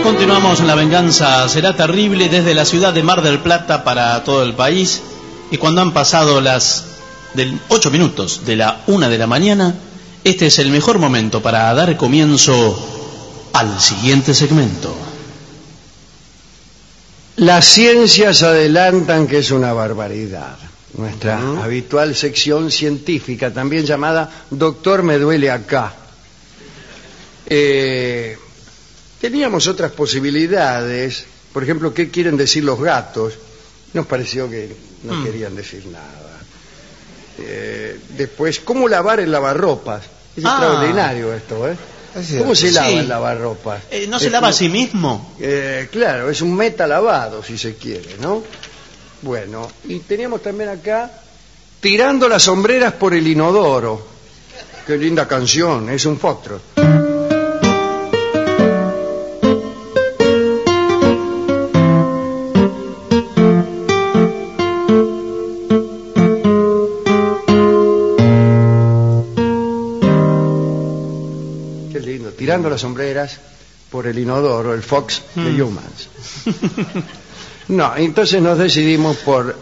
Continuamos en La Venganza Será Terrible desde la ciudad de Mar del Plata para todo el país. Y cuando han pasado las 8 minutos de la 1 de la mañana, este es el mejor momento para dar comienzo al siguiente segmento. Las ciencias adelantan que es una barbaridad. Nuestra habitual sección científica, también llamada Doctor Me Duele Acá. Teníamos otras posibilidades, por ejemplo, ¿qué quieren decir los gatos? Nos pareció que no querían decir nada. Después, ¿cómo lavar el lavarropas? Es extraordinario esto, ¿eh? ¿Cómo se lava el lavarropas? ¿No se lava a sí mismo? Claro, es un metalavado, si se quiere, ¿no? Bueno, y teníamos también acá Tirando las sombreras por el inodoro. Qué linda canción, es un foxtrot. Qué lindo, Tirando las sombreras por el inodoro, el Fox de Humans. No, entonces nos decidimos por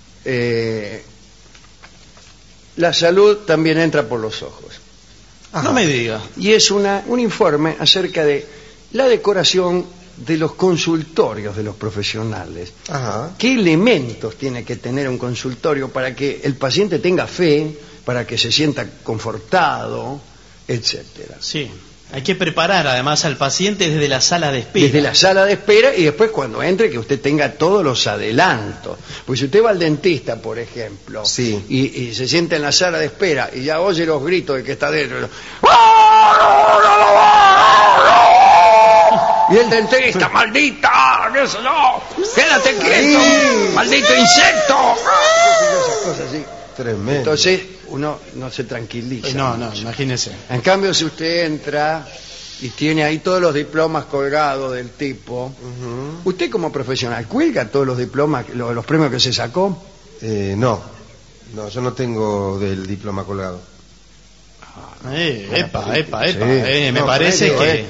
la salud también entra por los ojos. No me diga. Y es un informe acerca de la decoración de los consultorios de los profesionales. Ajá. ¿Qué elementos tiene que tener un consultorio para que el paciente tenga fe, para que se sienta confortado, etcétera? Sí. Hay que preparar además al paciente desde la sala de espera. Desde la sala de espera y después cuando entre que usted tenga todos los adelantos. Pues si usted va al dentista, por ejemplo, sí, y se sienta en la sala de espera y ya oye los gritos de que está dentro. Y el dentista, maldita, eso no, quédate quieto, maldito insecto. Esas cosas así. Tremendo. Entonces uno no se tranquiliza. No, imagínese. En cambio, si usted entra y tiene ahí todos los diplomas colgados del tipo, usted como profesional, ¿cuelga todos los diplomas, los premios que se sacó? No, yo no tengo del diploma colgado. Epa. Sí. Me parece que...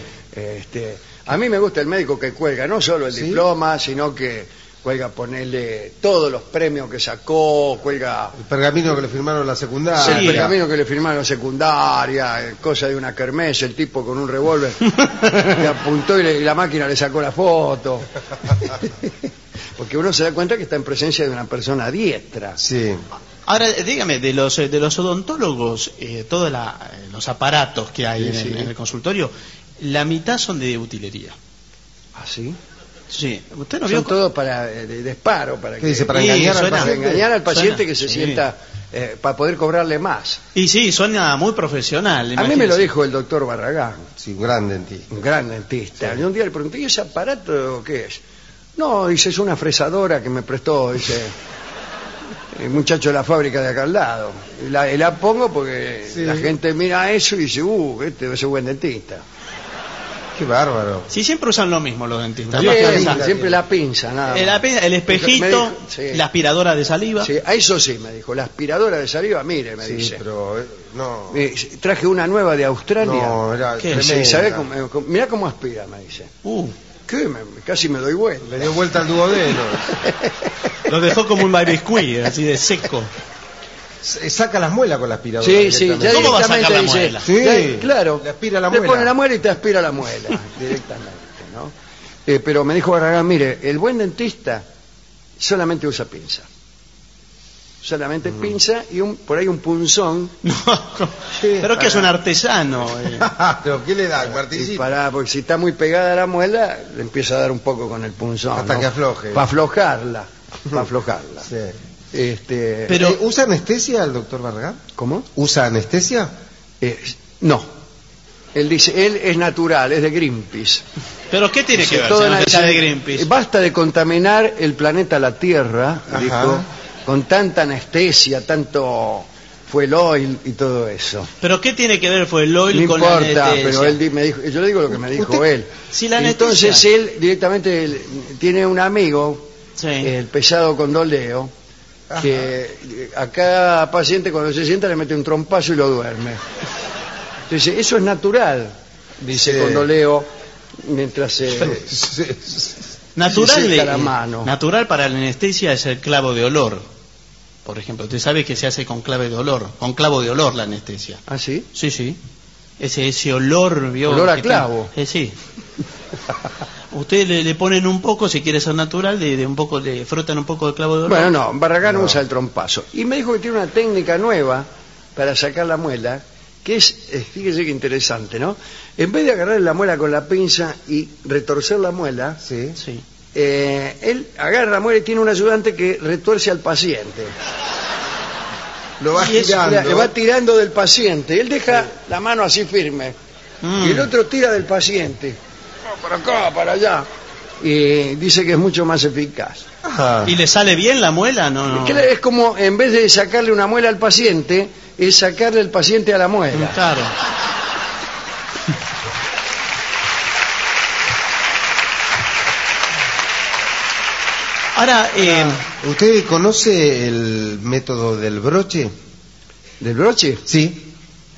a mí me gusta el médico que cuelga no solo el diploma, sino que cuelga, ponerle todos los premios que sacó, cuelga... El pergamino que le firmaron la secundaria. El pergamino que le firmaron la secundaria, cosa de una kermés, el tipo con un revólver le apuntó y la máquina le sacó la foto. Porque uno se da cuenta que está en presencia de una persona diestra. Sí. Ahora, dígame, de los odontólogos, todos los aparatos que hay en el consultorio, la mitad son de utilería. ¿Ah, sí? Sí, usted no Son vio todos para disparo, para ¿Qué que dice? Para engañar al paciente. Para engañar al paciente Suena, que se sí. sienta para poder cobrarle más. Y sí, suena muy profesional. A mí imagínese. me lo dijo el doctor Barragán, Sí, un gran dentista. un gran dentista. Y un día le pregunté, ¿y ese aparato qué es? No, dice, es una fresadora que me prestó, dice, el muchacho de la fábrica de acá al lado. Y la pongo porque la gente mira eso y dice, este debe ser buen dentista. Qué bárbaro. Sí, siempre usan lo mismo los dentistas. Sí, Más que esa- siempre la pinza, nada más. el espejito, Me dijo, sí. la aspiradora de saliva. Sí, a eso sí, me dijo, la aspiradora de saliva, mire, me Sí, dice. pero no. Traje una nueva de Australia. No, era ¿Qué? tremenda. ¿Sabe mirá cómo aspira, me dice. ¿Qué? Casi me doy vuelta. Le dio vuelta al duodeno. Lo dejó como un biscuit, así de seco. Saca las muelas con la aspiradora. Sí, sí, ya ¿Cómo va a sacar directamente la dice, muela? Sí, claro, le aspira la le muela. pone la muela y te aspira la muela directamente, ¿no? Pero me dijo Barragán, mire, el buen dentista solamente usa pinza. Solamente pinza y por ahí un punzón. No, pero es que es un artesano. ¿Pero qué le da? ¿El Y martillo? porque si está muy pegada la muela, le empieza a dar un poco con el punzón. Hasta que afloje. Para aflojarla. Para aflojarla. Sí. Pero- ¿Usa anestesia el doctor Barragán? ¿Cómo? ¿Usa anestesia? No. Él dice, él es natural, es de Greenpeace. ¿Pero qué tiene que ver, Todo señor, en- que sea de Greenpeace? Basta de contaminar el planeta la Tierra, Ajá. dijo, con tanta anestesia, tanto fuel oil y todo eso. ¿Pero qué tiene que ver fue el No oil con la importa, anestesia? pero él me dijo, yo le digo lo que me dijo ¿Usted? él. Si la Entonces anestesia- él directamente tiene un amigo, Sí. el pesado Condoleo, que a cada paciente cuando se sienta le mete un trompazo y lo duerme. Entonces, eso es natural, dice Sí. Condoleo, mientras se Natural, seca la mano. natural para la anestesia es el clavo de olor. Por ejemplo, usted sabe que se hace con clave de olor, con clavo de olor la anestesia. ¿Ah, sí? Sí, sí. Ese olor, ¿vio? Olor a que clavo. sí. Usted le ponen un poco, si quiere ser natural, de un poco, le frotan un poco de clavo de olor. Bueno, no, Barragán usa el trompazo. Y me dijo que tiene una técnica nueva para sacar la muela, que es, fíjese que interesante, ¿no? En vez de agarrar la muela con la pinza y retorcer la muela, Sí. Sí. él agarra la muela y tiene un ayudante que retuerce al paciente. Lo va Y girando. le va tirando del paciente. Él deja la mano así firme. Y el otro tira del paciente. Para acá, para allá. Y dice que es mucho más eficaz. Ajá. ¿Y le sale bien la muela? No. Es como, en vez de sacarle una muela al paciente, es sacarle el paciente a la muela. Claro. Ahora, ¿Usted conoce el método del broche? ¿Del broche? Sí.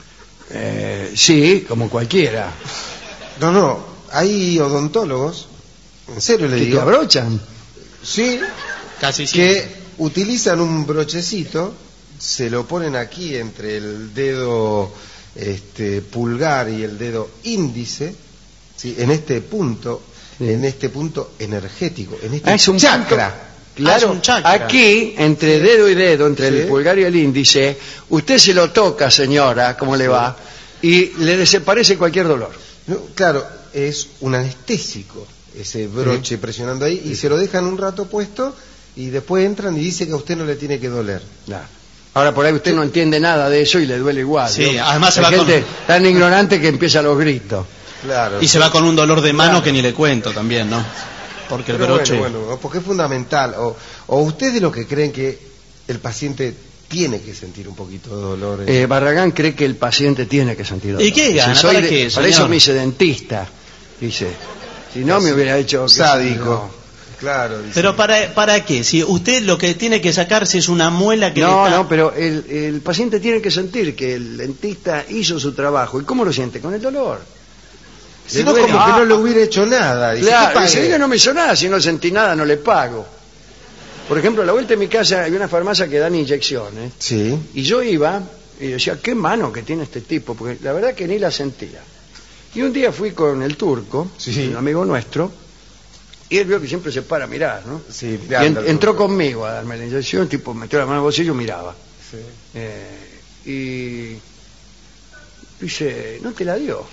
Sí, como cualquiera. No, hay odontólogos, en serio le ¿Que te digo, abrochan? sí, casi sí. que utilizan un brochecito, se lo ponen aquí entre el dedo pulgar y el dedo índice, ¿sí? En este punto energético, en este Es un chakra. punto- Claro, es un chakra. aquí, entre dedo y dedo, entre Sí. el pulgar y el índice, usted se lo toca, señora, ¿cómo le va? Y le desaparece cualquier dolor. No, claro, es un anestésico ese broche presionando ahí y se lo dejan un rato puesto y después entran y dice que a usted no le tiene que doler. Claro. Ahora por ahí usted no entiende nada de eso y le duele igual. Sí, ¿no? además se Hay va con- gente tan ignorante que empieza los gritos. Claro. Y se va con un dolor de mano Claro. que ni le cuento también, ¿no? Porque el Pero broche... bueno, porque es fundamental. O ustedes lo que creen que el paciente tiene que sentir un poquito de dolor. Barragán cree que el paciente tiene que sentir dolor. ¿Y qué Dice, gana? soy ¿Para de- qué, para eso señor? me hice dentista. Dice, si no me hubiera hecho... qué sé sádico. yo. Claro. Dice. Pero ¿para qué? Si usted lo que tiene que sacarse es una muela que No, le está... no, pero el paciente tiene que sentir que el dentista hizo su trabajo. ¿Y cómo lo siente? Con el dolor. Si Le no, duele. como que no le hubiera hecho nada. Dice, ¿qué Claro, pague? dice, "Oiga, no me hizo nada, si no sentí nada no le pago". Por ejemplo, a la vuelta de mi casa hay una farmacia que dan inyecciones. Sí. Y yo iba y decía, qué mano que tiene este tipo, porque la verdad que ni la sentía. Y un día fui con el turco, Sí. un amigo nuestro, y él vio que siempre se para a mirar, ¿no? Sí, Y entró conmigo a darme la inyección, tipo, metió la mano en el bolsillo y miraba. Sí. Y dice, ¿no te la dio?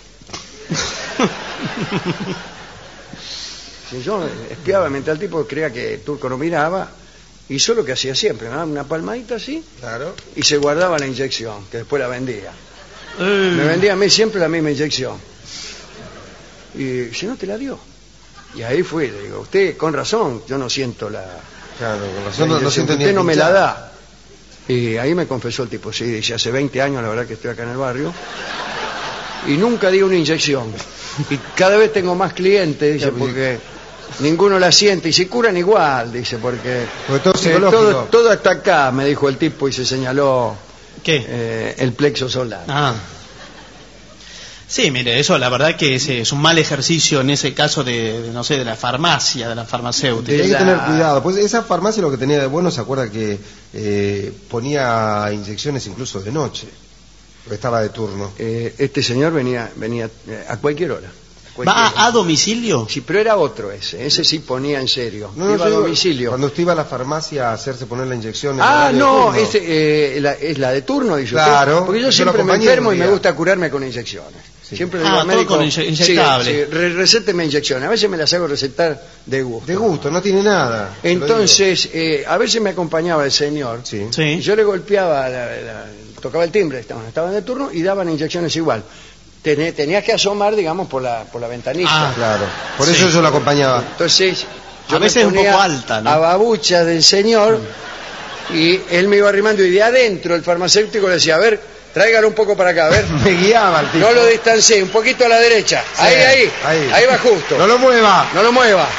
Si yo espiaba mientras el tipo creía que el turco no miraba, hizo lo que hacía siempre, ¿no? Una palmadita así, Claro. y se guardaba la inyección, que después la vendía. Me vendía a mí siempre la misma inyección. Y si no te la dio. Y ahí fui, le digo, usted con razón, yo no siento la Claro, con la razón no inyección, siento ni usted no me la pinchar. da. Y ahí me confesó el tipo, sí, dice, hace 20 años la verdad que estoy acá en el barrio y nunca di una inyección. Y cada vez tengo más clientes, dice, porque ninguno la siente y se curan igual, dice, porque Todo psicológico. todo hasta acá, me dijo el tipo y se señaló ¿Qué? el plexo solar. Ah. Sí, mire, eso la verdad que es un mal ejercicio en ese caso no sé, de la farmacia, de la farmacéutica. Hay que tener cuidado. Pues esa farmacia lo que tenía de bueno, se acuerda que ponía inyecciones incluso de noche, porque estaba de turno. Este señor venía a cualquier hora. ¿Va a domicilio? Sí, pero era otro ese sí ponía en serio. No, Iba a yo digo, domicilio. Cuando usted iba a la farmacia a hacerse poner la inyección. en Ah, horario de no, turno. es la de turno, dice Claro, usted. Porque yo yo siempre lo me acompañé enfermo un y me día. gusta curarme con inyecciones. Sí. Siempre le digo al todo médico, con inyectable. Sí, recéteme inyecciones. A veces me las hago recetar de gusto. De gusto, no tiene nada. te lo Entonces, a veces me acompañaba el señor. digo. Sí. Sí. Y yo le golpeaba, tocaba el timbre, estaban de turno y daban inyecciones igual. Tenías que asomar, digamos, por la ventanita. Ah, Claro. Por Sí. eso yo lo acompañaba. Entonces, yo A veces me es un ponía poco alta, ¿no? a babucha del señor y él me iba arrimando y de adentro el farmacéutico le decía, a ver, tráigalo un poco para acá, a ver. Me guiaba el tipo. No lo distancié, un poquito a la derecha. Sí, Ahí va justo. No lo mueva. No lo mueva.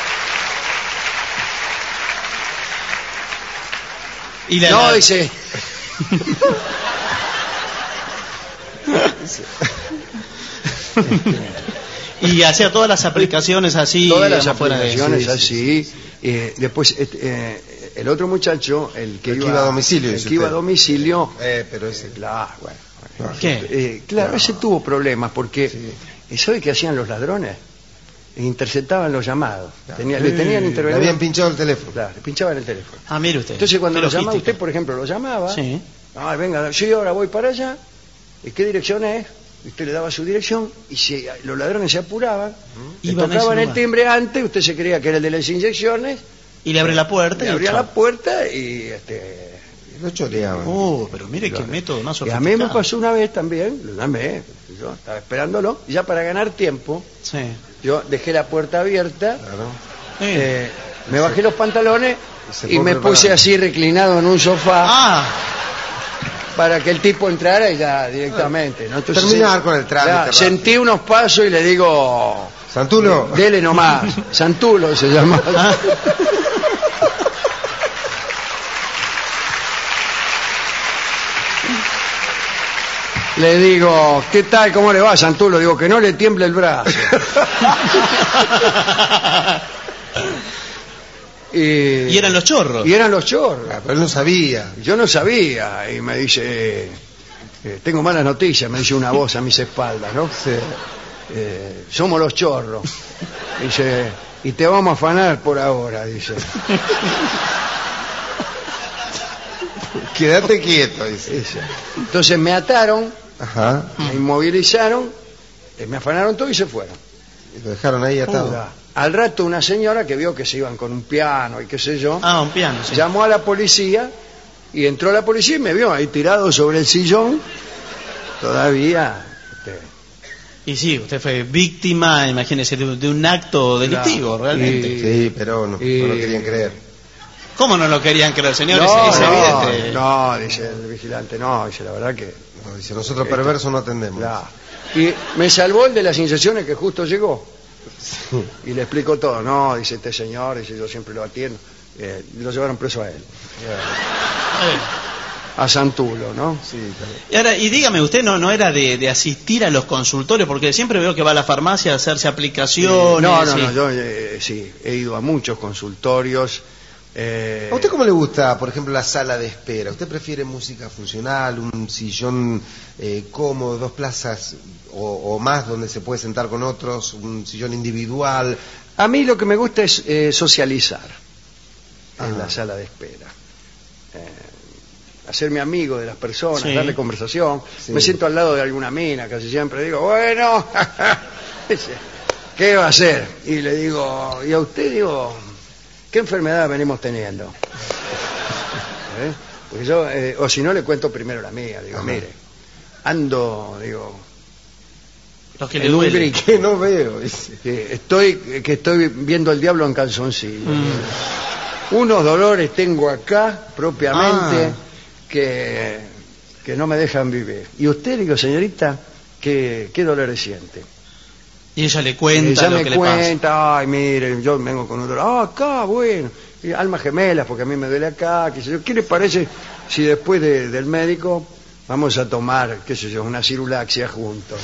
Y No, dice. Y hacía todas las aplicaciones así. Todas las digamos, fuera de- aplicaciones sí, sí. así. Después, el otro muchacho, el que iba a domicilio. el que iba a domicilio, Pero ese... claro, bueno. ¿Qué? Claro, ese tuvo problemas porque, ¿sabe qué hacían los ladrones? Interceptaban los llamados. Le tenían Le intervenido. habían pinchado el teléfono. Claro, le pinchaban el teléfono. Ah, mire usted. Entonces cuando Qué lo llamaba logística. usted, por ejemplo, lo llamaba, Sí. "Ay, venga, sí, ahora voy para allá, ¿y qué dirección es?" Y usted le daba su dirección, y si los ladrones se apuraban, le Iban a tocaban ese el lugar. timbre antes, usted se creía que era el de las inyecciones, Y le abre la puerta. le y abría chao. la puerta y Lo choreaban. Pero mire qué método más y a sofisticado. mí me pasó una vez también, lo llamé, yo estaba esperándolo, y ya para ganar tiempo, Sí. yo dejé la puerta abierta, Claro. me bajé los pantalones se y fue me preparando. puse así reclinado en un sofá Ah, para que el tipo entrara y ya directamente, ¿no? Entonces, Terminar con el trámite ya, rápido. sentí unos pasos y le digo, Santulo. dele nomás, Santulo se llama. Le digo, ¿qué tal? ¿Cómo le va, Santulo? Digo, que no le tiemble el brazo. y eran los chorros. Y eran los chorros. Pero él no sabía. Yo no sabía, y me dice, tengo malas noticias, me dice una voz a mis espaldas, ¿no? Somos los chorros. Dice, y te vamos a afanar por ahora, dice. Quédate quieto, dice. Dice. Entonces me ataron, Ajá. me inmovilizaron, me afanaron todo y se fueron. Y lo dejaron ahí atado. Al rato una señora que vio que se iban con un piano y qué sé yo, Ah, un piano, sí. llamó a la policía y entró la policía y me vio ahí tirado sobre el sillón, todavía. Y sí, usted fue víctima, imagínese, de un acto delictivo, Claro. realmente. Sí, pero no lo querían creer. ¿Cómo no lo querían creer, señor? No, Es evidente. no, dice el vigilante, no, dice la verdad que... No, dice, nosotros perversos no atendemos. Claro. Y me salvó el de las inyecciones que justo llegó. Y le explico todo. No, dice este señor, dice yo siempre lo atiendo. Y lo llevaron preso a él. A Santulo, ¿no? Sí, claro. Y ahora, y dígame, usted no era de asistir a los consultorios, porque siempre veo que va a la farmacia a hacerse aplicaciones. No, y- yo sí, he ido a muchos consultorios. ¿A usted cómo le gusta, por ejemplo, la sala de espera? ¿Usted prefiere música funcional, un sillón cómodo, dos plazas o más donde se puede sentar con otros, un sillón individual? A mí lo que me gusta es socializar en Ajá. la sala de espera. Hacerme amigo de las personas, Sí. darle conversación. Sí. Me siento al lado de alguna mina, casi siempre digo, bueno, dice, ¿qué va a hacer? Y le digo, y a usted digo, ¿qué enfermedad venimos teniendo? Porque yo, o si no, le cuento primero la mía. Digo, Ajá. mire, ando, digo, Los que le en un duelen. grito. Que no veo, dice. que estoy viendo al diablo en calzoncillo. Unos dolores tengo acá propiamente que no me dejan vivir. Y usted, digo, señorita, ¿qué dolores siente? Y ella le cuenta Ella lo me que le pasa. cuenta, ay, mire, yo vengo con un dolor, acá, bueno, y almas gemelas, porque a mí me duele acá, qué sé yo. ¿Qué le parece si después del médico vamos a tomar, qué sé yo, una cirulaxia juntos?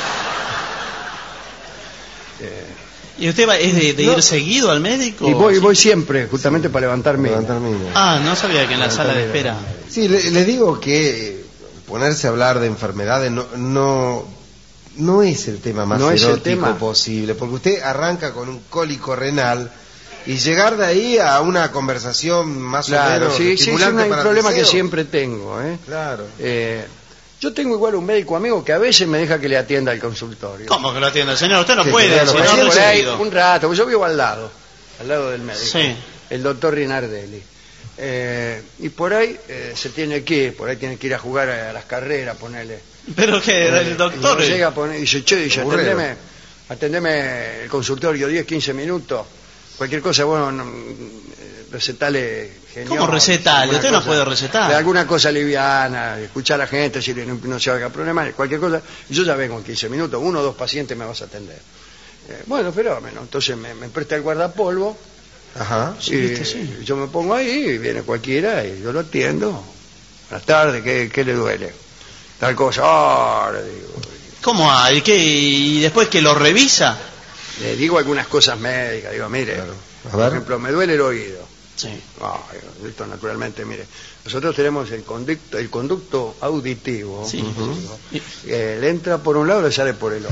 Eh, ¿Y usted es de ir seguido al médico? Y voy siempre, justamente para levantarme. levantarme. Ah, no sabía que en la sala de espera. Sí, le digo que ponerse a hablar de enfermedades no es el tema más No es el erótico tema. posible, porque usted arranca con un cólico renal y llegar de ahí a una conversación más o Claro, menos sí, es estimulante un para el problema que deseo. siempre tengo. Claro. Yo tengo igual un médico amigo que a veces me deja que le atienda al consultorio. ¿Cómo que lo atiende, señor? Usted no Que puede, te vea los si no, Por ahí, no por ahí, seguido. un rato, porque yo vivo al lado del médico, Sí. el doctor Rinardelli. Y por ahí se tiene que ir, por ahí tiene que ir a jugar a las carreras, ponerle. Pero que el doctor... Y no llega a poner, dice, che, dice, Aburrido. atendeme el consultorio 10, 15 minutos, cualquier cosa, bueno, recetale genial. ¿Cómo recetale? Usted no puede recetar. De alguna cosa liviana, escuchar a la gente, si no se haga problema, cualquier cosa. Yo ya vengo en 15 minutos, 1 o 2 pacientes me vas a atender. Bueno, fenómeno. Entonces me presta el guardapolvo. Ajá. Sí, Y viste, sí. yo me pongo ahí y viene cualquiera y yo lo atiendo. Buenas tardes, ¿qué le duele? tal cosa. Le digo. ¿Cómo hay? ¿Qué? ¿Y después que lo revisa? Le digo algunas cosas médicas. Digo, mire, Claro. A por ver. ejemplo, me duele el oído. Sí. Esto naturalmente, mire, nosotros tenemos el conducto auditivo. Sí. Le entra por un lado y le sale por el otro.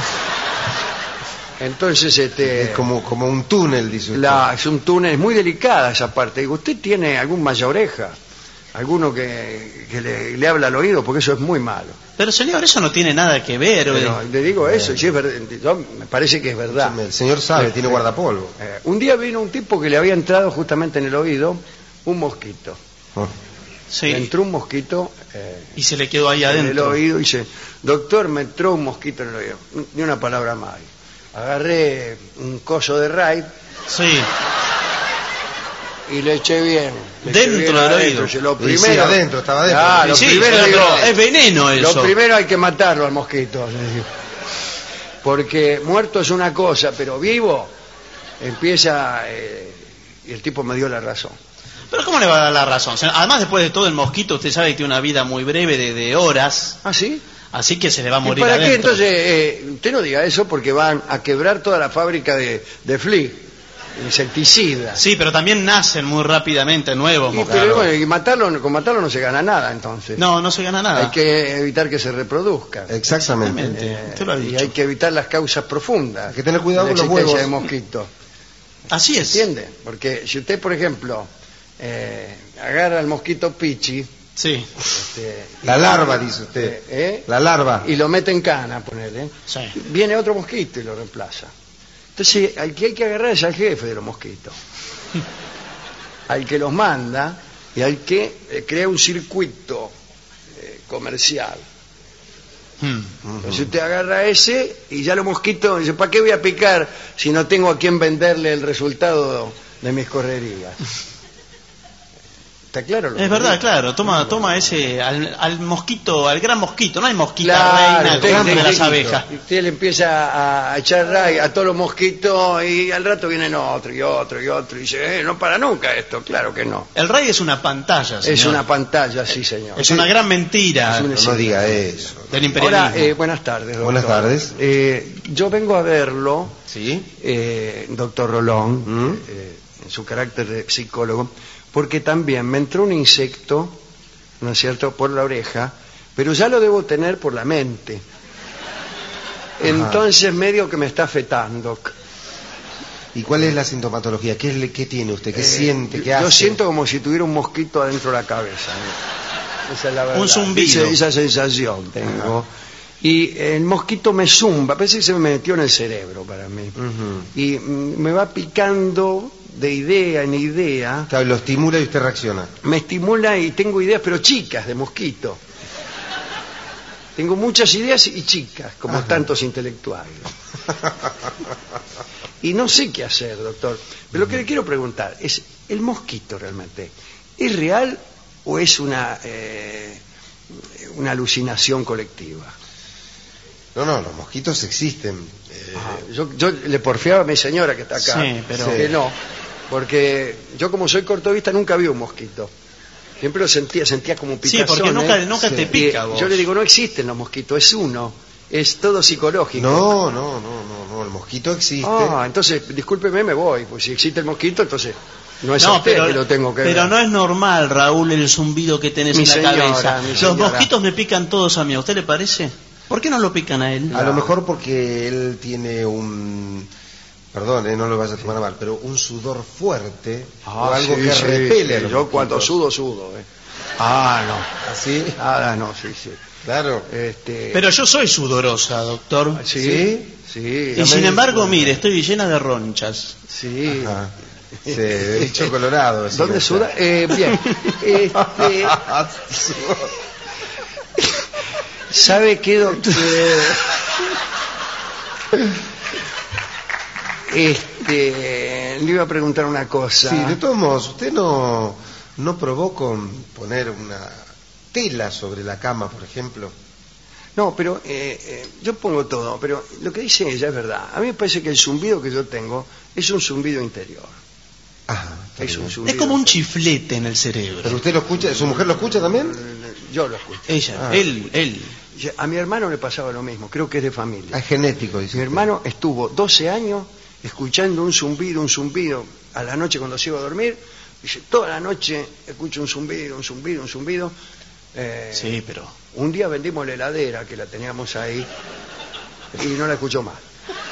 Entonces, Es como un túnel, dice usted. es un túnel, es muy delicada esa parte. Digo, ¿usted tiene algún malla oreja? ¿Alguno que le habla al oído? Porque eso es muy malo. Pero señor, eso no tiene nada que ver. Pero le digo eso, sí, es verdad, me parece que es verdad. El señor sabe, tiene guardapolvo. Un día vino un tipo que le había entrado justamente en el oído un mosquito. Oh. Sí. Le entró un mosquito Y se le quedó ahí en el adentro. oído y dice, doctor, me entró un mosquito en el oído. Ni una palabra más. Agarré un coso de raid Sí. y le eché bien. Dentro del oído. Lo Sí, primero, sí, adentro, estaba adentro. Ah, lo Sí, primero, pero digo, es veneno eso. lo primero hay que matarlo al mosquito. Porque muerto es una cosa, pero vivo empieza... y el tipo me dio la razón. Pero ¿cómo le va a dar la razón? O sea, además, después de todo, el mosquito, usted sabe que tiene una vida muy breve de horas, ¿Ah, sí? así que se le va a ¿Y morir para qué adentro. entonces? Usted no diga eso porque van a quebrar toda la fábrica de Flea, insecticida. Sí, pero también nacen muy rápidamente nuevos Y, mosquitos. pero bueno, con matarlo no se gana nada entonces. No se gana nada. Hay que evitar que se reproduzcan. Exactamente. Usted lo ha Y dicho. hay que evitar las causas profundas. Hay que tener cuidado de la con los existencia huevos. de mosquitos. Así es. ¿Entiende? Porque si usted, por ejemplo, agarra al mosquito pichi, Sí, La larva, dice usted. La larva. y lo mete en cana, ponele, sí. viene otro mosquito y lo reemplaza. Entonces, al que hay que agarrar es al jefe de los mosquitos, al que los manda y al que crea un circuito comercial. Entonces usted agarra a ese y ya los mosquitos dice, ¿para qué voy a picar si no tengo a quien venderle el resultado de mis correrías? ¿Está claro? Es verdad, claro. Toma ese al mosquito, al gran mosquito. No hay mosquita Claro, reina usted- como de las usted- abejas. Usted le empieza a echar ray a todos los mosquitos y al rato vienen otro y otro y otro y dice, no para nunca esto. Claro que no. El rey es una pantalla, señor. Es una pantalla, sí, señor. Es una gran mentira No diga eso. del imperialismo. Ahora, buenas tardes, doctor. Buenas tardes. Yo vengo a verlo, ¿Sí? doctor Rolón, en su carácter de psicólogo, porque también me entró un insecto, ¿no es cierto?, por la oreja, pero ya lo debo tener por la mente. Entonces medio que me está afectando. ¿Y cuál es la sintomatología? ¿Qué tiene usted? ¿Qué siente? ¿Qué hace? Yo siento como si tuviera un mosquito adentro de la cabeza. Esa es la verdad. Un zumbido. Esa sensación tengo. Y el mosquito me zumba, parece que se me metió en el cerebro para mí. Y me va picando de idea en idea. Claro, lo estimula y usted reacciona. Me estimula y tengo ideas, pero chicas, de mosquito. Tengo muchas ideas y chicas, como tantos intelectuales. Y no sé qué hacer, doctor. Pero lo que le quiero preguntar es, ¿el mosquito realmente es real o es una alucinación colectiva? No, los mosquitos existen. Yo le porfiaba a mi señora que está acá, Sí, pero- que no, porque yo como soy cortovista nunca vi un mosquito. Siempre lo sentía como Sí, picazón. porque nunca te pica vos. Yo le digo, no existen los mosquitos, es uno, es todo psicológico. No, el mosquito existe. Entonces, discúlpeme, me voy, pues si existe el mosquito, entonces no es a No, usted pero, que lo tengo que pero ver. no es normal, Raúl, el zumbido que tenés Mi en la señora, cabeza. mi Los señora. mosquitos me pican todos a mí, ¿a usted le parece? ¿Por qué no lo pican a él? A lo mejor porque él tiene perdón, no lo vaya a tomar mal, pero un sudor fuerte o algo sí, que sí, repele. a sí, los yo cuando mosquitos. sudo. No. ¿Así? No, sí. Claro. Pero yo soy sudorosa, doctor. Sí. Y sin embargo, mire, estoy llena de ronchas. Sí. Ajá. Sí, de dicho colorado. así ¿Dónde que- suda? Bien. ¿Sabe qué, doctor? Le iba a preguntar una cosa. Sí, de todos modos, ¿usted no probó con poner una tela sobre la cama, por ejemplo? No, pero yo pongo todo, pero lo que dice ella es verdad. A mí me parece que el zumbido que yo tengo es un zumbido interior. Ajá, está Es bien. un zumbido. Es como un chiflete en el cerebro. ¿Pero usted lo escucha? ¿Su mujer lo escucha también? yo lo escucho. Ella, él. A mi hermano le pasaba lo mismo, creo que es de familia. Es genético, dice Mi usted. hermano estuvo 12 años escuchando un zumbido a la noche cuando se iba a dormir. Dice, toda la noche escucho un zumbido. Sí, pero... Un día vendimos la heladera que la teníamos ahí y no la escuchó más.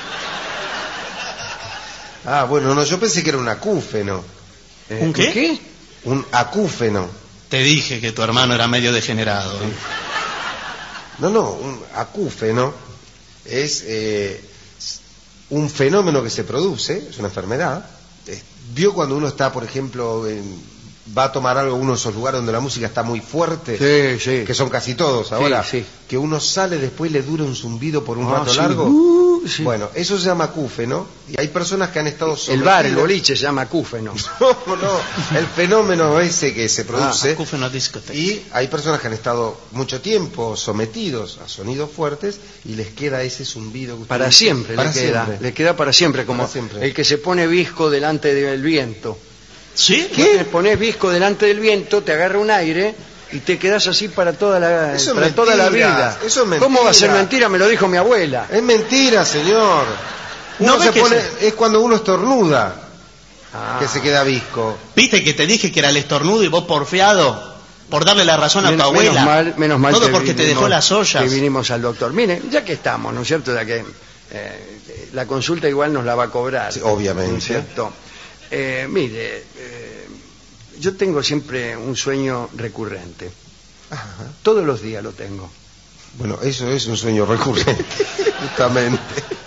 Ah, bueno, no, yo pensé que era un acúfeno. ¿Un qué? Un acúfeno. Te dije que tu hermano era medio degenerado. No, un acúfeno es un fenómeno que se produce, es una enfermedad. ¿Vio cuando uno está, por ejemplo, va a tomar algo en uno de esos lugares donde la música está muy fuerte? Sí, sí. Que son casi todos ahora. Sí. Que uno sale después y le dura un zumbido por un rato sí. largo. Sí. Bueno, eso se llama acúfeno. Y hay personas que han estado El bar, el boliche se llama acúfeno. No, el fenómeno ese que se produce. Acúfeno discoteca. Y hay personas que han estado mucho tiempo sometidos a sonidos fuertes y les queda ese zumbido. Que Para siempre le queda para siempre, como Para siempre. el que se pone visco delante del viento. ¿Sí? ¿Qué? Pones visco delante del viento, te agarra un aire y te quedas así para toda la Eso es para toda la mentira, vida. eso es mentira. ¿Cómo va a ser mentira? Me lo dijo mi abuela. Es mentira, señor. No ves que Es cuando uno estornuda Ah. que se queda visco. ¿Viste que te dije que era el estornudo y vos porfiado por darle la razón a tu abuela? Menos mal Todo que porque te dejó vinimos- las ollas. Que vinimos al doctor. Mire, ya que estamos, ¿no es cierto? Ya que la consulta igual nos la va a cobrar. Sí, obviamente. ¿No es cierto? Mire, yo tengo siempre un sueño recurrente. Ajá. Todos los días lo tengo. Bueno, eso es un sueño recurrente, justamente.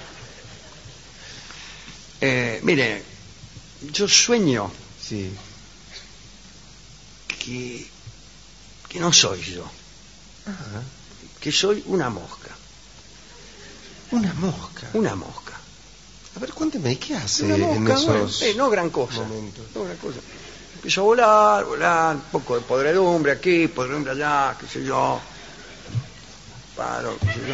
Mire, yo sueño Sí. que no soy yo, Ajá. que soy una mosca. Una mosca. Una mosca. A ver, cuénteme, ¿y qué hace Una en mosca, esos bueno, no gran cosa. momentos? No gran cosa. Empiezo a volar, un poco de podredumbre aquí, podredumbre allá, qué sé yo. Paro, qué sé yo.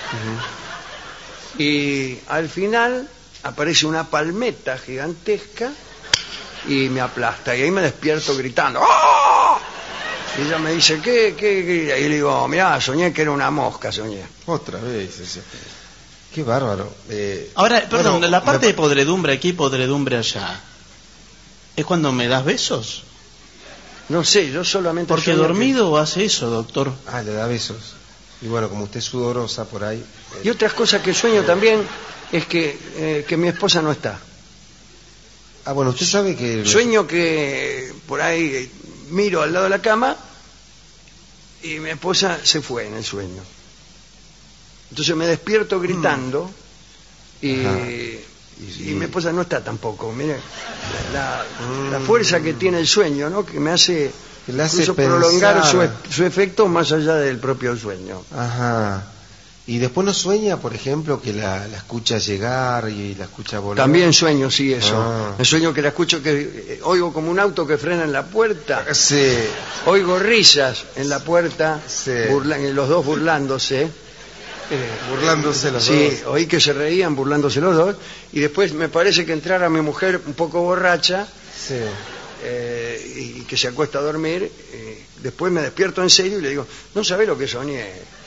Y al final aparece una palmeta gigantesca y me aplasta. Y ahí me despierto gritando. ¡Oh! Y ella me dice, ¿qué? Y le digo, mirá, soñé que era una mosca, soñé. Otra vez. Ese. Qué bárbaro. Ahora, perdón, bueno, la parte de podredumbre aquí, podredumbre allá, ¿es cuando me das besos? No sé, yo solamente Porque sueño dormido hace eso, doctor. Ah, le da besos. Y bueno, como usted es sudorosa por ahí. Y otras cosas que sueño también es que mi esposa no está. Ah, bueno, usted sabe que... Sueño que por ahí miro al lado de la cama y mi esposa se fue en el sueño. Entonces me despierto gritando y Ajá. y mi esposa no está tampoco. Mire, la fuerza que tiene el sueño, ¿no? Que me hace, Que le hace incluso prolongar pensar. su efecto más allá del propio sueño. Ajá. Y después no sueña, por ejemplo, que la escucha llegar y la escucha volar. También sueño, sí, eso. Ah. El sueño que la escucho, que oigo como un auto que frena en la puerta. Sí. Oigo risas en la puerta, Sí. los dos burlándose. Burlándose los Sí, dos. oí que se reían burlándose los dos. Y después me parece que entrara mi mujer un poco borracha Sí. y que se acuesta a dormir. Después me despierto en serio y le digo, no sabés lo que soñé.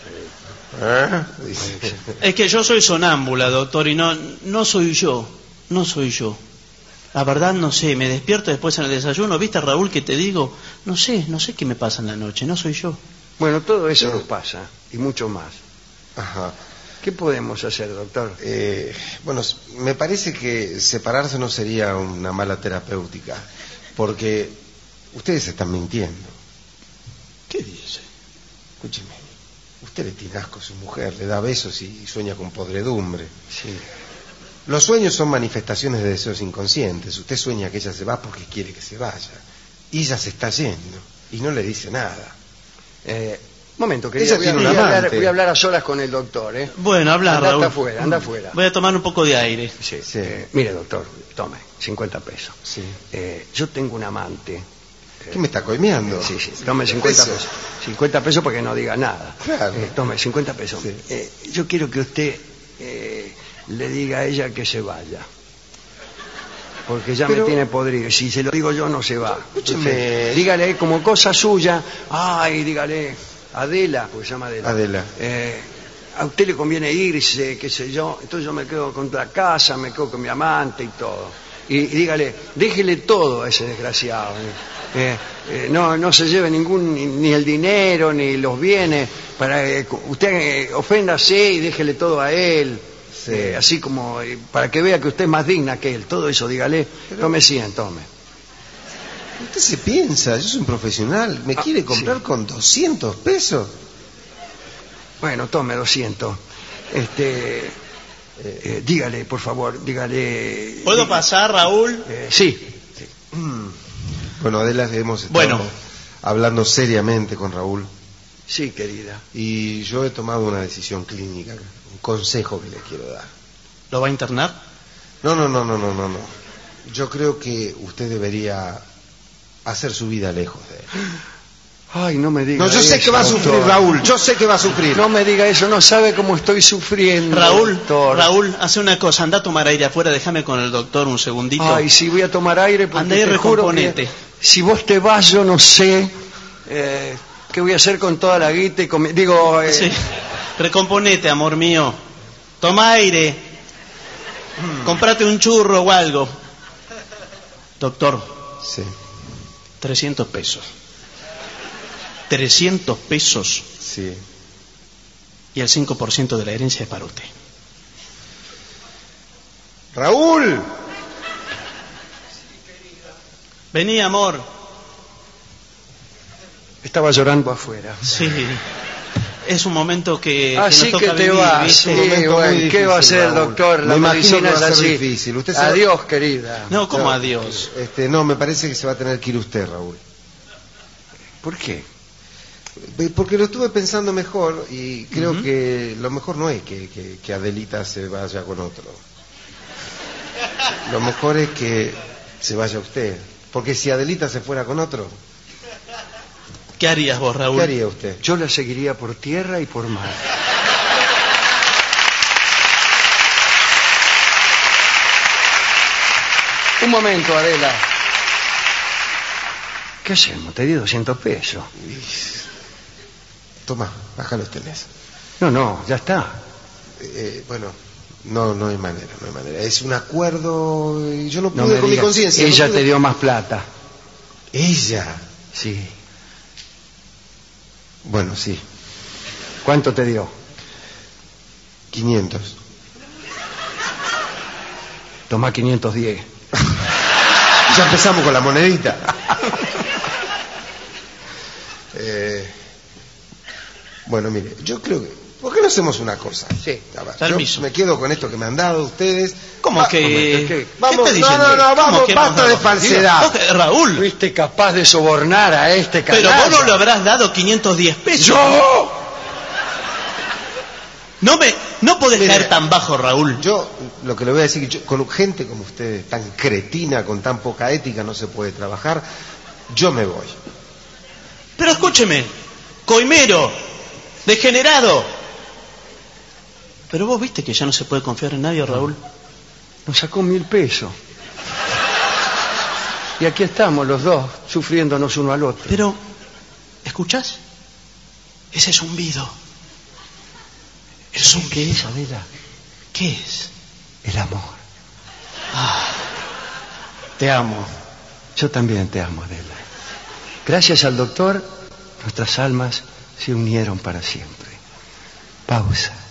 Dice. Es que yo soy sonámbula, doctor, y no soy yo. No soy yo. La verdad no sé, me despierto después en el desayuno. ¿Viste, Raúl, que te digo? No sé qué me pasa en la noche, no soy yo. Bueno, todo eso nos pasa y mucho más. Ajá. ¿Qué podemos hacer, doctor? Bueno, me parece que separarse no sería una mala terapéutica, porque ustedes están mintiendo. ¿Qué dice? Escúcheme, usted le tiene asco a su mujer, le da besos y sueña con podredumbre. Sí. Los sueños son manifestaciones de deseos inconscientes. Usted sueña que ella se va porque quiere que se vaya, y ella se está yendo, y no le dice nada. Momento, querido, Ella tiene un amante. voy a hablar a solas con el doctor, ¿eh? Bueno, habla, Anda Raúl. afuera, anda afuera. Voy a tomar un poco de aire. Sí. Sí. Mire, doctor, tome, 50 pesos. Sí. Yo tengo un amante. ¿Qué me está coimeando? Sí, tome 50 pesos. 50 pesos para que no diga nada. Claro. Tome 50 pesos. Sí. Yo quiero que usted le diga a ella que se vaya. Porque ya Pero- me tiene podrido. Si se lo digo yo, no se va. Escúcheme. Entonces, dígale como cosa suya. Ay, dígale. Adela, porque se llama Adela. Adela. A usted le conviene irse, qué sé yo. Entonces yo me quedo con la casa, me quedo con mi amante y todo. Y dígale, déjele todo a ese desgraciado. No se lleve ni el dinero, ni los bienes. Usted oféndase y déjele todo a él. Sí. Así como para que vea que usted es más digna que él. Todo eso, dígale. Tome 100, tome. Usted se piensa, yo soy un profesional, ¿me quiere comprar sí. con 200 pesos? Bueno, tome 200. Dígale, por favor, dígale. ¿Puedo pasar, Raúl? Sí. Bueno, Adela, hemos estado hablando seriamente con Raúl. Sí, querida. Y yo he tomado una decisión clínica, un consejo que le quiero dar. ¿Lo va a internar? No. Yo creo que usted debería hacer su vida lejos de él. Ay, no me diga No, yo eso, sé que va a sufrir, doctor. Raúl, yo sé que va a sufrir. No me diga eso, no sabe cómo estoy sufriendo. Raúl, hace una cosa, anda a tomar aire afuera, déjame con el doctor un segundito. Ay, si voy a tomar aire, porque Anda y te juro recomponete. que si vos te vas, yo no sé qué voy a hacer con toda la guita y Sí. Recomponete, amor mío. Toma aire. Comprate un churro o algo. Doctor, Sí. 300 pesos. 300 pesos Sí. y el 5% de la herencia es para usted. Raúl. Vení, amor. Estaba llorando afuera. Sí. Es un momento que Así nos que toca te vivir, vas. ¿viste? Sí, Un momento bueno, muy ¿qué va a difícil, hacer, Raúl. doctor? La Me imagino medicina que es va a ser así. difícil. Usted se Adiós, querida. No, ¿cómo No, adiós? No, me parece que se va a tener que ir usted, Raúl. ¿Por qué? Porque lo estuve pensando mejor y creo que lo mejor no es que Adelita se vaya con otro. Lo mejor es que se vaya usted. Porque si Adelita se fuera con otro, ¿Qué harías vos, Raúl? ¿qué haría usted? Yo la seguiría por tierra y por mar. Un momento, Adela. ¿Qué hacemos? Te di 200 pesos. Toma, baja los teles. No, ya está. Bueno, no hay manera. Es un acuerdo y yo no No pude me con mi digas. conciencia. Ella no pude. te dio más plata. ¿Ella? Sí. Bueno, sí. ¿Cuánto te dio? 500. Tomá 510. Ya empezamos con la monedita. Bueno, mire, yo creo que... ¿Por qué no hacemos una cosa? Sí. A ver, Permiso. yo me quedo con esto que me han dado ustedes. ¿Cómo que? momento, ¿Qué Vamos, estás diciendo? no, ¿Cómo vamos, que basta hemos de dado? falsedad. Diga, Raúl, Fuiste capaz de sobornar a este pero canalla. vos no le habrás dado 510 pesos. ¡Yo! No podés Mire, caer tan bajo, Raúl. Yo lo que le voy a decir, con gente como ustedes, tan cretina, con tan poca ética, no se puede trabajar. Yo me voy. Pero escúcheme, coimero, degenerado. Pero vos viste que ya no se puede confiar en nadie, Raúl. Nos sacó 1000 pesos. Y aquí estamos los dos, sufriéndonos uno al otro. Pero, ¿escuchás? Ese zumbido. El zumbido. ¿Qué es, Adela? ¿Qué es? El amor. Te amo. Yo también te amo, Adela. Gracias al doctor, nuestras almas se unieron para siempre. Pausa.